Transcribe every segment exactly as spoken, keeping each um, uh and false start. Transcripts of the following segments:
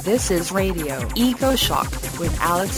This is Radio EcoShock with Alex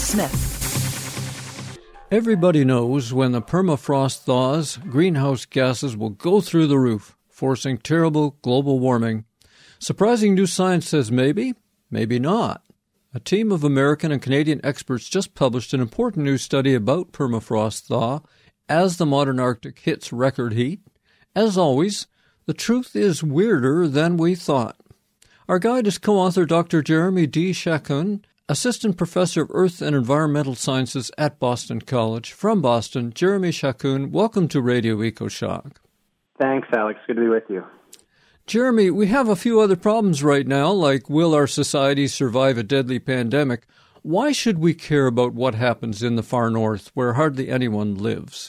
Smith. Everybody knows when the permafrost thaws, greenhouse gases will go through the roof, forcing terrible global warming. Surprising new science says maybe, maybe not. A team of American and Canadian experts just published an important new study about permafrost thaw as the modern Arctic hits record heat. As always, the truth is weirder than we thought. Our guide is co-author Doctor Jeremy D. Chacun, Assistant Professor of Earth and Environmental Sciences at Boston College. From Boston, Jeremy Chacun, welcome to Radio EcoShock. Thanks, Alex. Good to be with you. Jeremy, we have a few other problems right now, like will our society survive a deadly pandemic? Why should we care about what happens in the far north, where hardly anyone lives?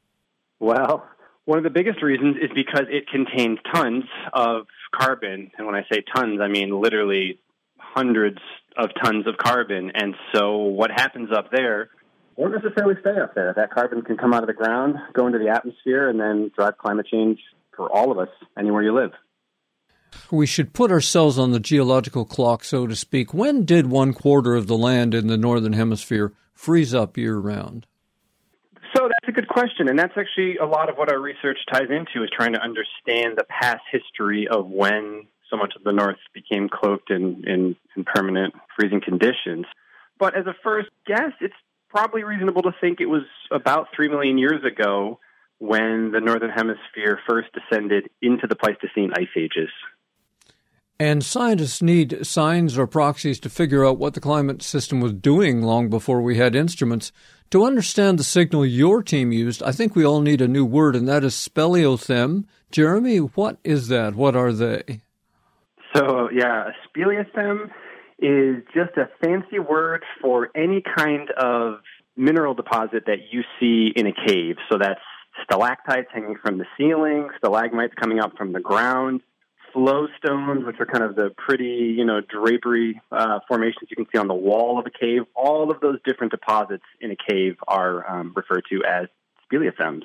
Well, one of the biggest reasons is because it contains tons of carbon. And when I say tons, I mean literally hundreds of tons of carbon. And so what happens up there won't necessarily stay up there. That carbon can come out of the ground, go into the atmosphere, and then drive climate change for all of us, anywhere you live. We should put ourselves on the geological clock, so to speak. When did one quarter of the land in the northern hemisphere freeze up year-round? So that's a good question, and that's actually a lot of what our research ties into, is trying to understand the past history of when so much of the north became cloaked in, in, in permanent freezing conditions. But as a first guess, it's probably reasonable to think it was about three million years ago when the northern hemisphere first descended into the Pleistocene ice ages. And scientists need signs or proxies to figure out what the climate system was doing long before we had instruments. To understand the signal your team used, I think we all need a new word, and that is speleothem. Jeremy, what is that? What are they? So, yeah, a speleothem is just a fancy word for any kind of mineral deposit that you see in a cave. So that's stalactites hanging from the ceiling, stalagmites coming up from the ground, flow stones, which are kind of the pretty, you know, drapery uh, formations you can see on the wall of a cave. All of those different deposits in a cave are um, referred to as speleothems.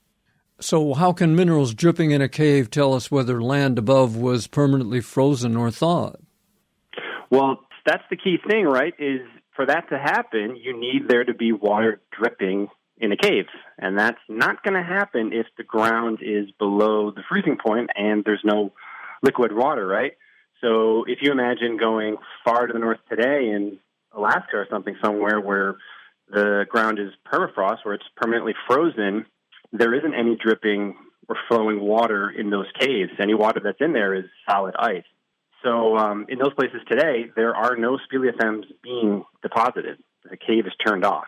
So how can minerals dripping in a cave tell us whether land above was permanently frozen or thawed? Well, that's the key thing, right, is for that to happen, you need there to be water dripping in a cave. And that's not going to happen if the ground is below the freezing point and there's no liquid water, right? So if you imagine going far to the north today in Alaska or something, somewhere where the ground is permafrost, where it's permanently frozen, there isn't any dripping or flowing water in those caves. Any water that's in there is solid ice. So um, in those places today, there are no speleothems being deposited. The cave is turned off.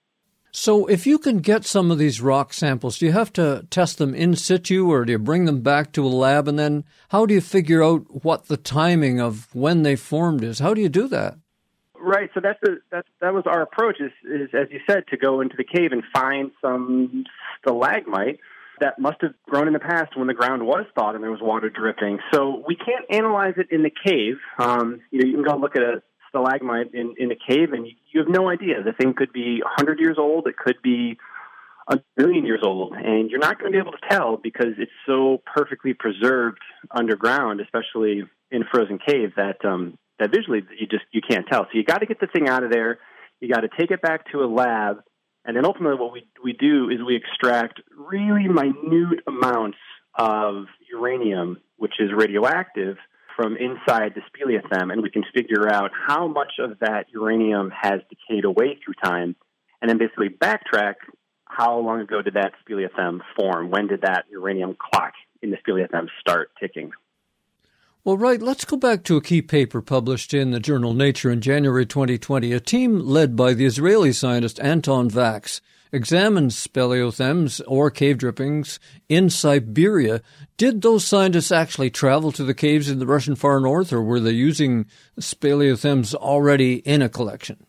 So if you can get some of these rock samples, do you have to test them in situ, or do you bring them back to a lab? And then how do you figure out what the timing of when they formed is? How do you do that? Right. So that's the, that's, that was our approach, is, is, as you said, to go into the cave and find some stalagmite that must have grown in the past when the ground was thawed and there was water dripping. So we can't analyze it in the cave. Um, you know, you can go look at a stalagmite in, in a cave, and you have no idea. The thing could be one hundred years old. It could be a million years old, and you're not going to be able to tell because it's so perfectly preserved underground, especially in a frozen cave, that um, that visually you just you can't tell. So you got to get the thing out of there. You got to take it back to a lab, and then ultimately what we we do is we extract really minute amounts of uranium, which is radioactive, from inside the speleothem, and we can figure out how much of that uranium has decayed away through time, and then basically backtrack how long ago did that speleothem form? When did that uranium clock in the speleothem start ticking? Well, right, let's go back to a key paper published in the journal Nature in January twenty twenty. A team led by the Israeli scientist Anton Vax examined speleothems, or cave drippings, in Siberia. Did those scientists actually travel to the caves in the Russian far north, or were they using speleothems already in a collection?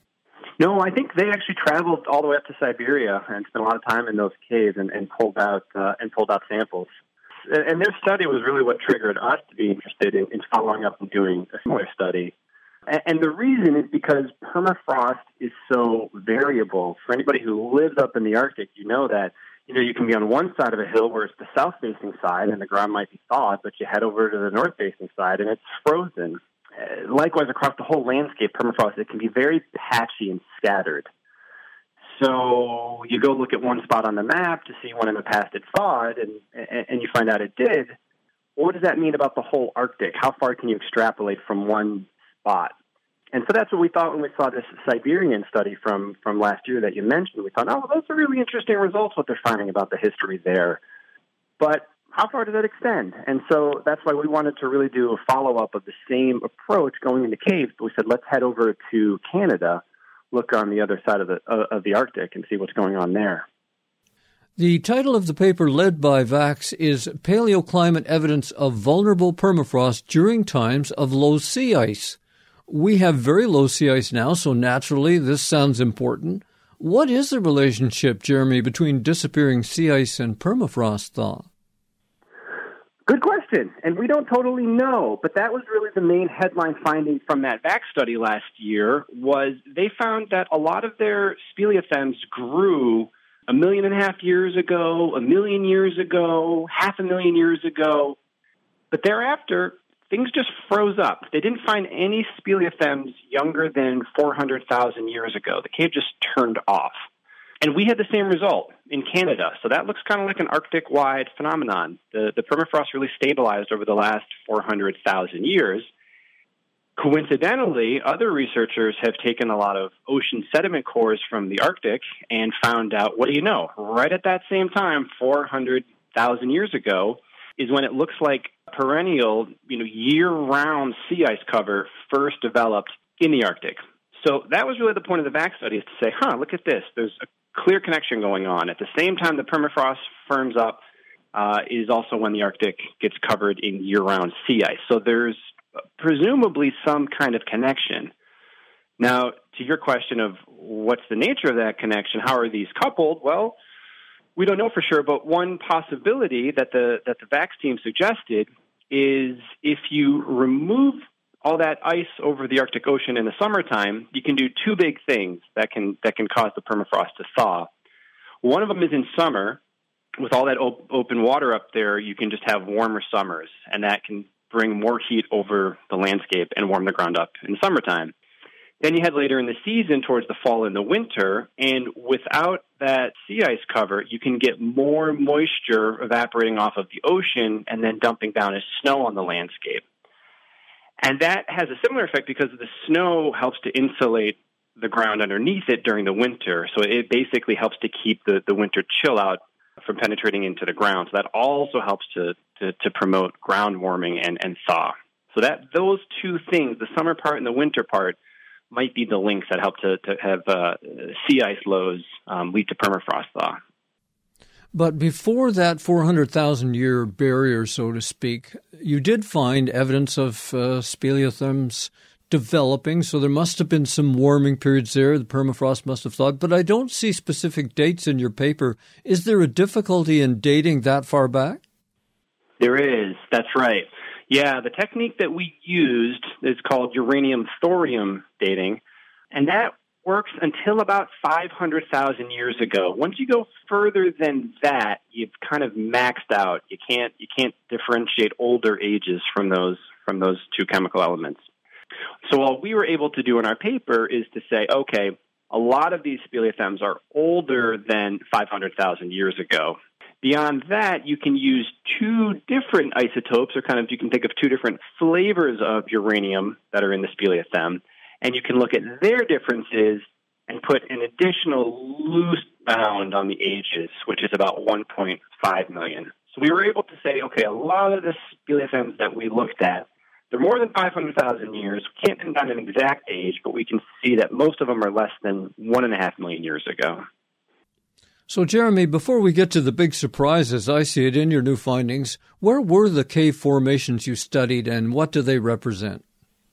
No, I think they actually traveled all the way up to Siberia and spent a lot of time in those caves and, and pulled out uh, and pulled out samples. And their study was really what triggered us to be interested in, in following up and doing a similar study. And, and the reason is because permafrost is so variable. For anybody who lives up in the Arctic, you know that you know you can be on one side of a hill where it's the south-facing side and the ground might be thawed, but you head over to the north-facing side and it's frozen. Uh, likewise, across the whole landscape, permafrost, it can be very patchy and scattered. So you go look at one spot on the map to see when in the past it thawed, and, and, and you find out it did. What does that mean about the whole Arctic? How far can you extrapolate from one spot? And so that's what we thought when we saw this Siberian study from, from last year that you mentioned. We thought, oh, well, those are really interesting results, what they're finding about the history there. But how far does that extend? And so that's why we wanted to really do a follow-up of the same approach going into caves. But we said, let's head over to Canada, look on the other side of the, uh, of the Arctic and see what's going on there. The title of the paper led by Vax is Paleoclimate Evidence of Vulnerable Permafrost During Times of Low Sea Ice. We have very low sea ice now, so naturally this sounds important. What is the relationship, Jeremy, between disappearing sea ice and permafrost thaw? Good question, and we don't totally know, but that was really the main headline finding from that Vax study last year, was they found that a lot of their speleothems grew a million and a half years ago, a million years ago, half a million years ago, but thereafter, things just froze up. They didn't find any speleothems younger than four hundred thousand years ago. The cave just turned off. And we had the same result in Canada. So that looks kind of like an Arctic-wide phenomenon. The, the permafrost really stabilized over the last four hundred thousand years. Coincidentally, other researchers have taken a lot of ocean sediment cores from the Arctic and found out, what do you know, right at that same time, four hundred thousand years ago, is when it looks like perennial, you know, year-round sea ice cover first developed in the Arctic. So that was really the point of the Vax study, is to say, huh, look at this. There's a clear connection going on. At the same time the permafrost firms up uh, is also when the Arctic gets covered in year-round sea ice. So there's presumably some kind of connection. Now, to your question of what's the nature of that connection, how are these coupled? Well, we don't know for sure, but one possibility that the that the Vax team suggested is if you remove all that ice over the Arctic Ocean in the summertime, you can do two big things that can that can cause the permafrost to thaw. One of them is in summer. With all that op- open water up there, you can just have warmer summers, and that can bring more heat over the landscape and warm the ground up in the summertime. Then you head later in the season towards the fall and the winter, and without that sea ice cover, you can get more moisture evaporating off of the ocean and then dumping down as snow on the landscape. And that has a similar effect because the snow helps to insulate the ground underneath it during the winter. So it basically helps to keep the, the winter chill out from penetrating into the ground. So that also helps to, to, to promote ground warming and, and thaw. So that those two things, the summer part and the winter part, might be the links that help to, to have uh, sea ice lows um, lead to permafrost thaw. But before that four hundred thousand year barrier, so to speak, you did find evidence of uh, speleothems developing, so there must have been some warming periods there. The permafrost must have thawed, but I don't see specific dates in your paper. Is there a difficulty in dating that far back? There is. That's right. Yeah, the technique that we used is called uranium-thorium dating, and that works until about five hundred thousand years ago. Once you go further than that, you've kind of maxed out. You can't you can't differentiate older ages from those from those two chemical elements. So what we were able to do in our paper is to say, okay, a lot of these speleothems are older than five hundred thousand years ago. Beyond that, you can use two different isotopes, or kind of you can think of two different flavors of uranium that are in the speleothem, and you can look at their differences and put an additional loose bound on the ages, which is about one point five million. So we were able to say, okay, a lot of the speleothems that we looked at, they're more than five hundred thousand years. We can't pin down an exact age, but we can see that most of them are less than one and a half million years ago. So, Jeremy, before we get to the big surprise, as I see it in your new findings, where were the cave formations you studied and what do they represent?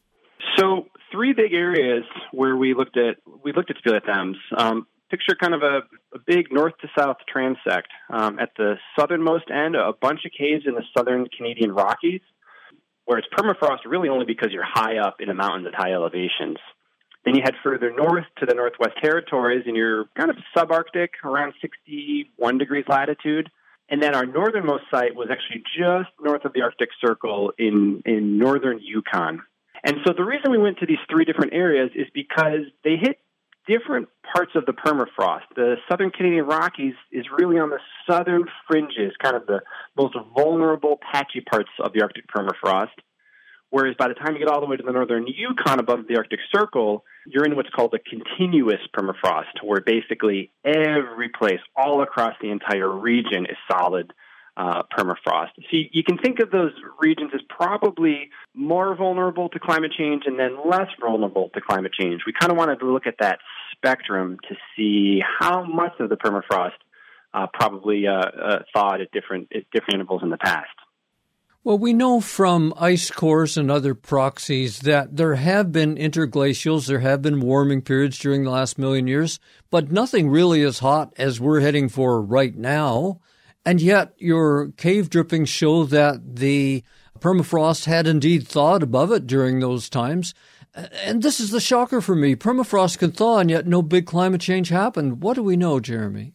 So, three big areas where we looked at we looked at speleothems. Um, picture kind of a, a big north to south transect. Um, at the southernmost end, a bunch of caves in the southern Canadian Rockies, where it's permafrost really only because you're high up in the mountains at high elevations. Then you head further north to the Northwest Territories, and you're kind of subarctic, around sixty-one degrees latitude. And then our northernmost site was actually just north of the Arctic Circle in, in northern Yukon. And so the reason we went to these three different areas is because they hit different parts of the permafrost. The southern Canadian Rockies is really on the southern fringes, kind of the most vulnerable, patchy parts of the Arctic permafrost. Whereas by the time you get all the way to the northern Yukon above the Arctic Circle, you're in what's called a continuous permafrost, where basically every place all across the entire region is solid uh, permafrost. So you, you can think of those regions as probably more vulnerable to climate change and then less vulnerable to climate change. We kind of wanted to look at that spectrum to see how much of the permafrost uh, probably uh, uh, thawed at different at different intervals in the past. Well, we know from ice cores and other proxies that there have been interglacials, there have been warming periods during the last million years, but nothing really as hot as we're heading for right now. And yet your cave drippings show that the permafrost had indeed thawed above it during those times. And this is the shocker for me. Permafrost can thaw, and yet no big climate change happened. What do we know, Jeremy?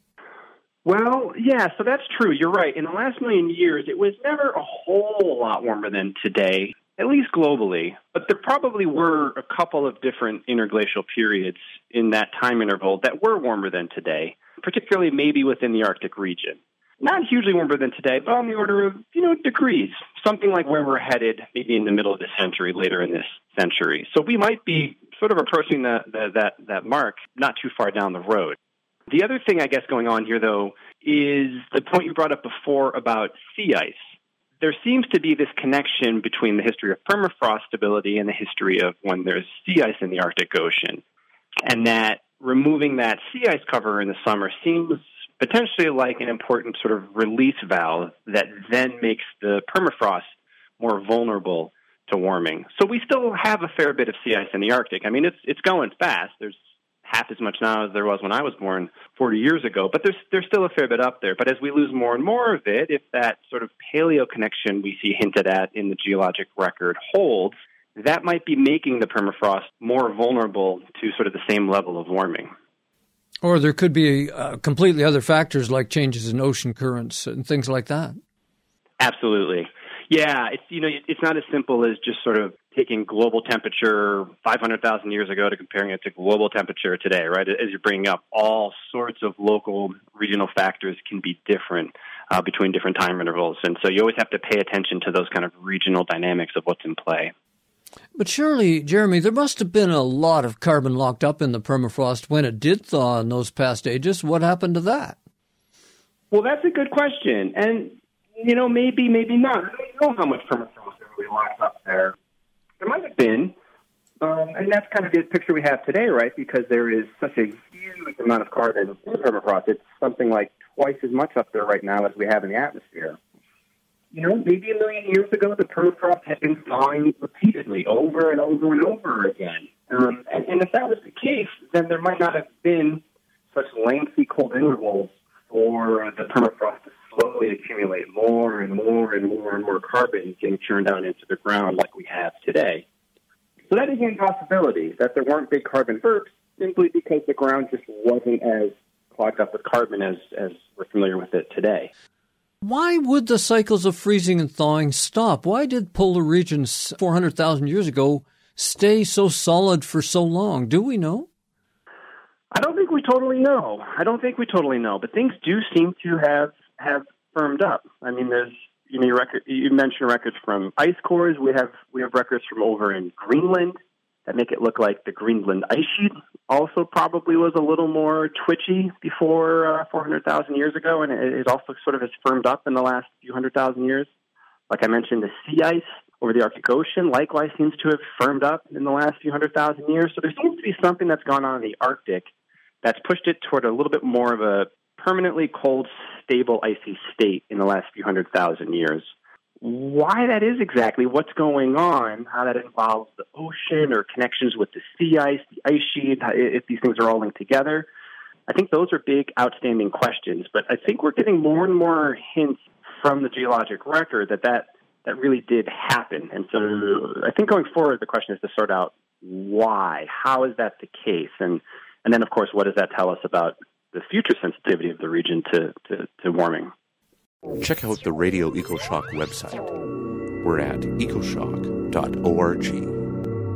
Well, yeah, so that's true. You're right. In the last million years, it was never a whole lot warmer than today, at least globally. But there probably were a couple of different interglacial periods in that time interval that were warmer than today, particularly maybe within the Arctic region. Not hugely warmer than today, but on the order of, you know, degrees, something like where we're headed maybe in the middle of the century, later in this century. So we might be sort of approaching the, the, that, that mark not too far down the road. The other thing, I guess, going on here, though, is the point you brought up before about sea ice. There seems to be this connection between the history of permafrost stability and the history of when there's sea ice in the Arctic Ocean, and that removing that sea ice cover in the summer seems potentially like an important sort of release valve that then makes the permafrost more vulnerable to warming. So we still have a fair bit of sea ice in the Arctic. I mean, it's it's going fast. There's half as much now as there was when I was born forty years ago, but there's there's still a fair bit up there. But as we lose more and more of it, if that sort of paleo connection we see hinted at in the geologic record holds, that might be making the permafrost more vulnerable to sort of the same level of warming. Or there could be uh, completely other factors like changes in ocean currents and things like that. Absolutely. Yeah, it's you know it's not as simple as just sort of taking global temperature five hundred thousand years ago to comparing it to global temperature today, right? As you're bringing up, all sorts of local, regional factors can be different uh, between different time intervals. And so you always have to pay attention to those kind of regional dynamics of what's in play. But surely, Jeremy, there must have been a lot of carbon locked up in the permafrost when it did thaw in those past ages. What happened to that? Well, that's a good question. And, you know, maybe, maybe not. I don't know how much permafrost is really locked up there. There might have been. Um, and that's kind of the picture we have today, right? Because there is such a huge amount of carbon in permafrost. It's something like twice as much up there right now as we have in the atmosphere. You know, maybe a million years ago, the permafrost had been thawing repeatedly over and over and over again. Um, and, and if that was the case, then there might not have been such lengthy cold intervals for uh, the permafrost to slowly accumulate more and more and more and more carbon getting churned down into the ground like we have today. So that is an impossibility, that there weren't big carbon bursts simply because the ground just wasn't as clogged up with carbon as, as we're familiar with it today. Why would the cycles of freezing and thawing stop? Why did polar regions four hundred thousand years ago stay so solid for so long? Do we know? I don't think we totally know. I don't think we totally know. But things do seem to have, have firmed up. I mean, there's you know you, record, you mentioned records from ice cores. We have we have records from over in Greenland that make it look like the Greenland ice sheet also probably was a little more twitchy before uh, four hundred thousand years ago, and it, it also sort of has firmed up in the last few hundred thousand years. Like I mentioned, the sea ice over the Arctic Ocean likewise seems to have firmed up in the last few hundred thousand years. So there seems to be something that's gone on in the Arctic that's pushed it toward a little bit more of a permanently cold, stable, icy state in the last few hundred thousand years. Why that is exactly, what's going on, how that involves the ocean or connections with the sea ice, the ice sheet, if these things are all linked together, I think those are big, outstanding questions. But I think we're getting more and more hints from the geologic record that that, that really did happen. And so I think going forward, the question is to sort out why. How is that the case? And and then, of course, what does that tell us about the future sensitivity of the region to, to, to warming? Check out the Radio EcoShock website. We're at ecoshock dot org.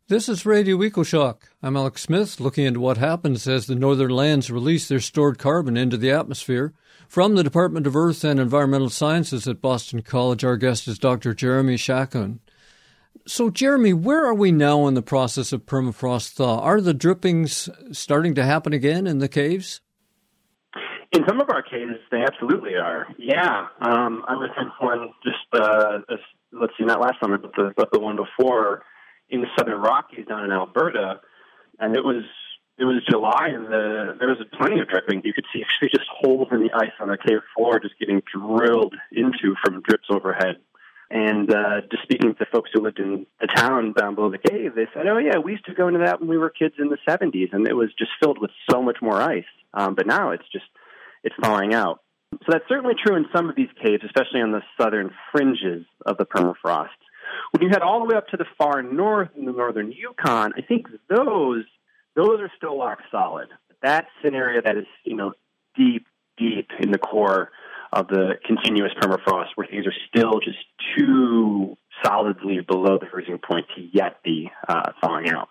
This is Radio EcoShock. I'm Alex Smith, looking into what happens as the northern lands release their stored carbon into the atmosphere. From the Department of Earth and Environmental Sciences at Boston College, our guest is Doctor Jeremy Shakun. So, Jeremy, where are we now in the process of permafrost thaw? Are the drippings starting to happen again in the caves? In some of our caves, they absolutely are. Yeah. Um, I was in one just, uh, this, let's see, not last summer, but the, but the one before, in the Southern Rockies down in Alberta, and it was it was July, and the, there was plenty of dripping. You could see actually just holes in the ice on the cave floor just getting drilled into from drips overhead. And uh, just speaking to folks who lived in the town down below the cave, they said, oh, yeah, we used to go into that when we were kids in the seventies, and it was just filled with so much more ice. Um, but now it's just, it's thawing out. So that's certainly true in some of these caves, especially on the southern fringes of the permafrost. When you head all the way up to the far north in the northern Yukon, I think those those are still rock solid. That's an area that is, you know, deep, deep in the core of the continuous permafrost, where things are still just too solidly below the freezing point to yet be uh, thawing out.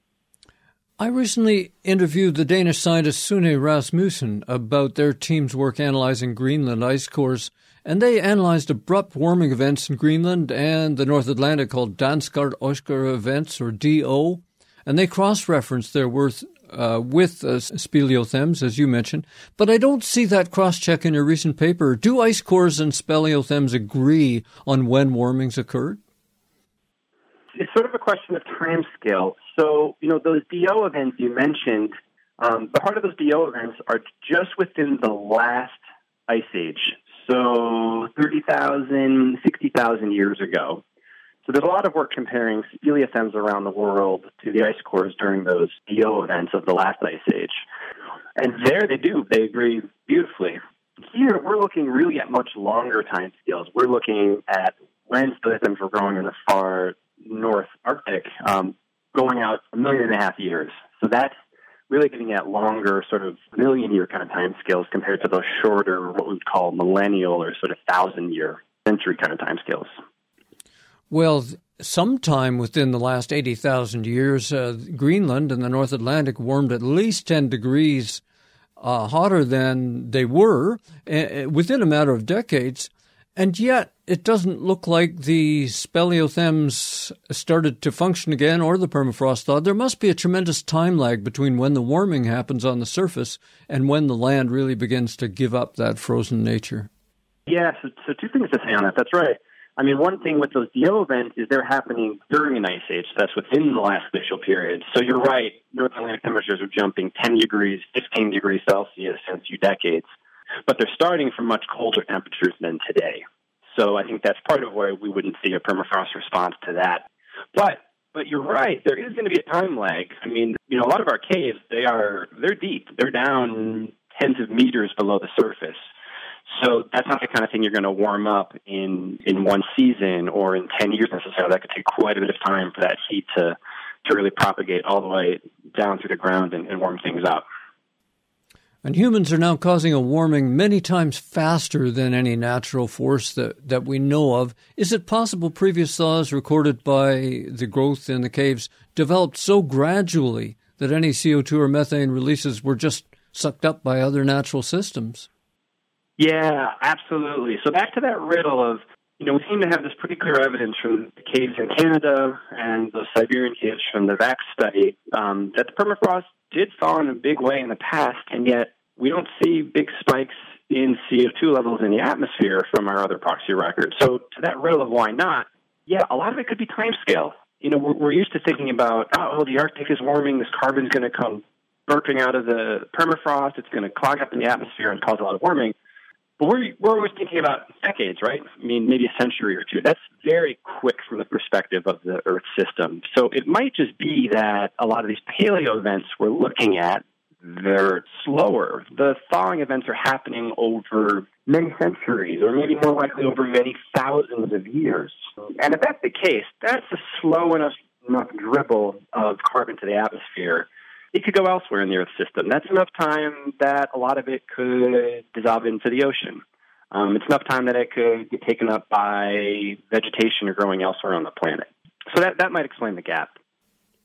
I recently interviewed the Danish scientist Sune Rasmussen about their team's work analyzing Greenland ice cores, and they analyzed abrupt warming events in Greenland and the North Atlantic called Danskard Oskar events, or D O, and they cross-referenced their work uh, with uh, speleothems, as you mentioned, but I don't see that cross-check in your recent paper. Do ice cores and speleothems agree on when warmings occurred? It's sort of a question of time scale. So, you know, those D O events you mentioned, um, the heart of those D O events are just within the last ice age. So thirty thousand, sixty thousand years ago. So there's a lot of work comparing speleothems around the world to the ice cores during those D O events of the last ice age. And there they do. They agree beautifully. Here, we're looking really at much longer time scales. We're looking at when speleothems were growing in the far North Arctic, um, going out a million and a half years. So that's really getting at longer, sort of million-year kind of time scales compared to those shorter, what we would call millennial or sort of thousand-year, century kind of time scales. Well, sometime within the last eighty thousand years, uh, Greenland and the North Atlantic warmed at least ten degrees uh, hotter than they were uh, within a matter of decades. And yet, it doesn't look like the speleothems started to function again or the permafrost thaw. There must be a tremendous time lag between when the warming happens on the surface and when the land really begins to give up that frozen nature. Yeah, so, so two things to say on that. That's right. I mean, one thing with those D O events is they're happening during an ice age, so that's within the last glacial period. So you're right, North Atlantic temperatures are jumping ten degrees, fifteen degrees Celsius in a few decades. But they're starting from much colder temperatures than today. So I think that's part of why we wouldn't see a permafrost response to that. But but you're right, there is going to be a time lag. I mean, you know, a lot of our caves, they are they're deep. They're down tens of meters below the surface. So that's not the kind of thing you're going to warm up in, in one season or in ten years necessarily. That could take quite a bit of time for that heat to, to really propagate all the way down through the ground and, and warm things up. And humans are now causing a warming many times faster than any natural force that, that we know of. Is it possible previous thaws recorded by the growth in the caves developed so gradually that any C O two or methane releases were just sucked up by other natural systems? Yeah, absolutely. So back to that riddle of, you know, we seem to have this pretty clear evidence from the caves in Canada and the Siberian caves from the V A C study um, that the permafrost did thaw in a big way in the past, and yet we don't see big spikes in C O two levels in the atmosphere from our other proxy records. So to that riddle of why not, yeah, a lot of it could be time scale. You know, we're, we're used to thinking about, oh, the Arctic is warming, this carbon's going to come burping out of the permafrost, it's going to clog up in the atmosphere and cause a lot of warming. But we're, we're always thinking about decades, right? I mean, maybe a century or two. That's very quick from the perspective of the Earth system. So it might just be that a lot of these paleo events we're looking at, they're slower. The thawing events are happening over many centuries, or maybe more likely over many thousands of years. And if that's the case, that's a slow enough, enough dribble of carbon to the atmosphere. It could go elsewhere in the Earth system. That's enough time that a lot of it could dissolve into the ocean. Um, it's enough time that it could get taken up by vegetation or growing elsewhere on the planet. So that, that might explain the gap.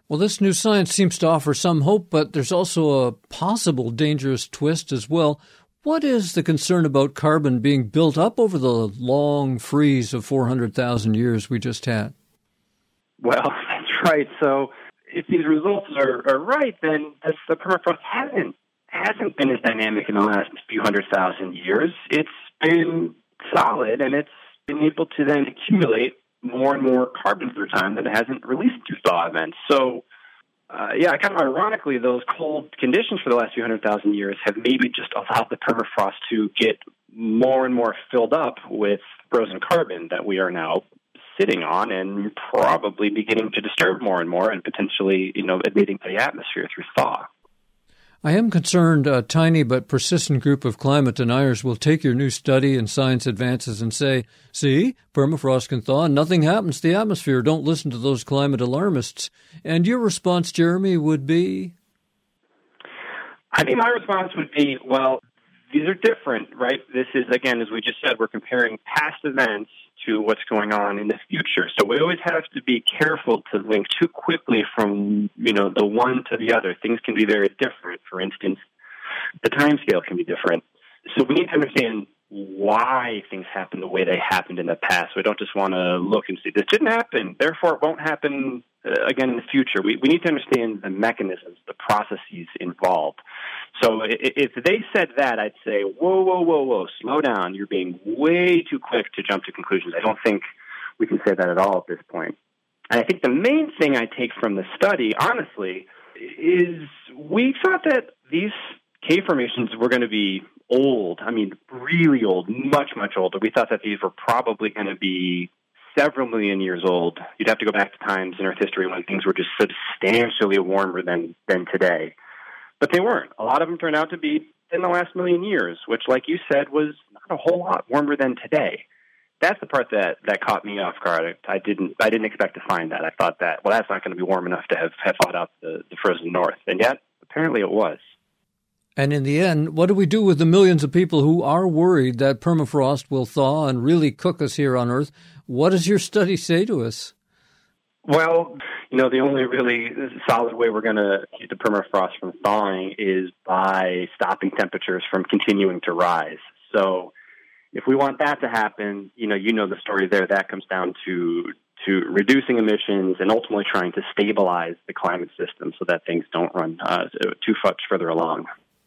Well, this new science seems to offer some hope, but there's also a possible dangerous twist as well. What is the concern about carbon being built up over the long freeze of four hundred thousand years we just had? Well, that's right. So if these results are, are right, then the permafrost hasn't hasn't been as dynamic in the last few hundred thousand years. It's been solid, and it's been able to then accumulate more and more carbon through time that it hasn't released through thaw events. So, uh, yeah, kind of ironically, those cold conditions for the last few hundred thousand years have maybe just allowed the permafrost to get more and more filled up with frozen carbon that we are now sitting on and probably beginning to disturb more and more and potentially, you know, admitting to the atmosphere through thaw. I am concerned a tiny but persistent group of climate deniers will take your new study and science advances and say, see, permafrost can thaw and nothing happens to the atmosphere. Don't listen to those climate alarmists. And your response, Jeremy, would be? I think my response would be, well, these are different, right? This is, again, as we just said, we're comparing past events to what's going on in the future. So we always have to be careful to link too quickly from, you know, the one to the other. Things can be very different. For instance, the time scale can be different. So we need to understand why things happen the way they happened in the past. We don't just want to look and see, this didn't happen, therefore it won't happen uh, again in the future. We, we need to understand the mechanisms, the processes involved. So if they said that, I'd say, whoa, whoa, whoa, whoa, slow down. You're being way too quick to jump to conclusions. I don't think we can say that at all at this point. And I think the main thing I take from the study, honestly, is we thought that these cave formations were going to be old. I mean, really old, much, much older. We thought that these were probably going to be several million years old. You'd have to go back to times in Earth history when things were just substantially warmer than, than today. But they weren't. A lot of them turned out to be in the last million years, which, like you said, was not a whole lot warmer than today. That's the part that, that caught me off guard. I didn't I didn't expect to find that. I thought that, well, that's not going to be warm enough to have, have thawed out the, the frozen north. And yet, apparently it was. And in the end, what do we do with the millions of people who are worried that permafrost will thaw and really cook us here on Earth? What does your study say to us? Well, you know, the only really solid way we're going to keep the permafrost from thawing is by stopping temperatures from continuing to rise. So if we want that to happen, you know, you know the story there. That comes down to to reducing emissions and ultimately trying to stabilize the climate system so that things don't run uh, too much further along.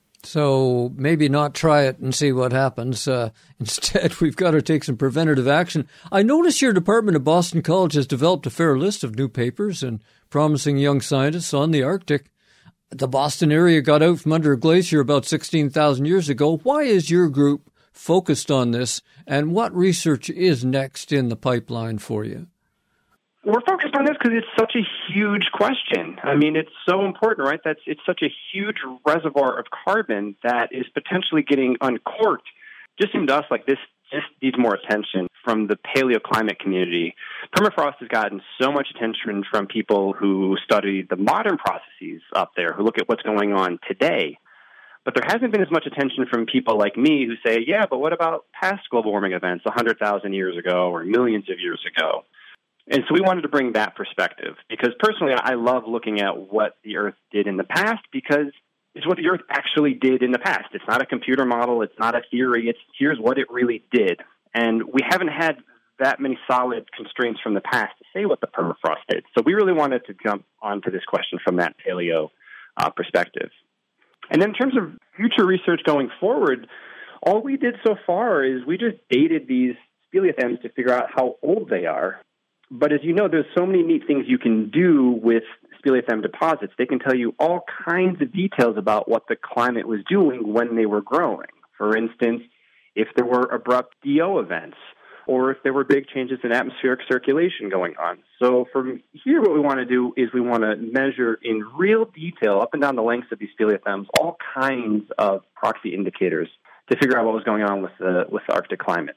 So maybe not try it and see what happens. Uh, instead, we've got to take some preventative action. I notice your department at Boston College has developed a fair list of new papers and promising young scientists on the Arctic. The Boston area got out from under a glacier about sixteen thousand years ago. Why is your group focused on this, and what research is next in the pipeline for you? We're focused on this because it's such a huge question. I mean, it's so important, right? That's it's such a huge reservoir of carbon that is potentially getting uncorked. Just seemed to us like this just needs more attention from the paleoclimate community. Permafrost has gotten so much attention from people who study the modern processes up there, who look at what's going on today. But there hasn't been as much attention from people like me who say, yeah, but what about past global warming events one hundred thousand years ago or millions of years ago? And so we wanted to bring that perspective because personally I love looking at what the Earth did in the past because it's what the Earth actually did in the past. It's not a computer model. It's not a theory. It's here's what it really did. And we haven't had that many solid constraints from the past to say what the permafrost did. So we really wanted to jump onto this question from that paleo uh, perspective. And then in terms of future research going forward, all we did so far is we just dated these speleothems to figure out how old they are. But as you know, there's so many neat things you can do with speleothem deposits. They can tell you all kinds of details about what the climate was doing when they were growing. For instance, if there were abrupt D O events, or if there were big changes in atmospheric circulation going on. So from here, what we want to do is we want to measure in real detail, up and down the lengths of these speleothems, all kinds of proxy indicators to figure out what was going on with the, with the Arctic climate.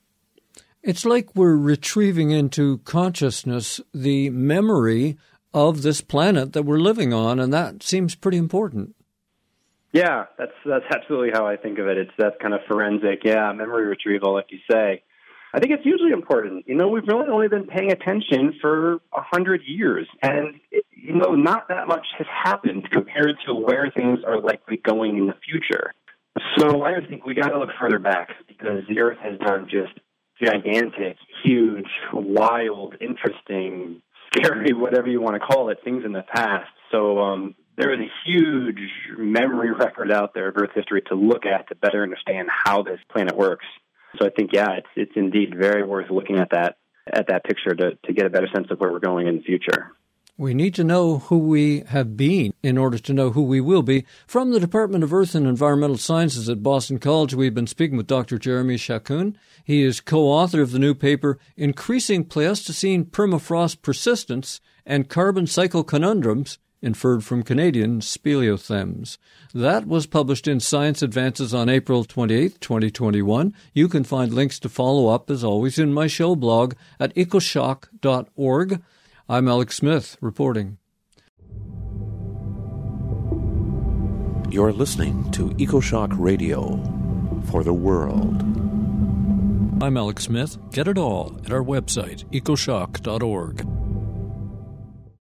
It's like we're retrieving into consciousness the memory of this planet that we're living on, and that seems pretty important. Yeah, that's that's absolutely how I think of it. It's that kind of forensic, yeah, memory retrieval, like you say. I think it's hugely important. You know, we've really only been paying attention for a hundred years, and it, you know, not that much has happened compared to where things are likely going in the future. So I think we got to look further back because the Earth has done just gigantic, huge, wild, interesting, scary, whatever you want to call it, things in the past. So um, there is a huge memory record out there of Earth history to look at to better understand how this planet works. So I think, yeah, it's it's indeed very worth looking at that at that picture to, to get a better sense of where we're going in the future. We need to know who we have been in order to know who we will be. From the Department of Earth and Environmental Sciences at Boston College, we've been speaking with Doctor Jeremy Shahkoon. He is co-author of the new paper, Increasing Pleistocene Permafrost Persistence and Carbon Cycle Conundrums, inferred from Canadian speleothems. That was published in Science Advances on April twenty-eighth, twenty twenty-one. You can find links to follow up, as always, in my show blog at ecoshock dot org. I'm Alex Smith, reporting. You're listening to EcoShock Radio for the world. I'm Alex Smith. Get it all at our website, ecoshock dot org.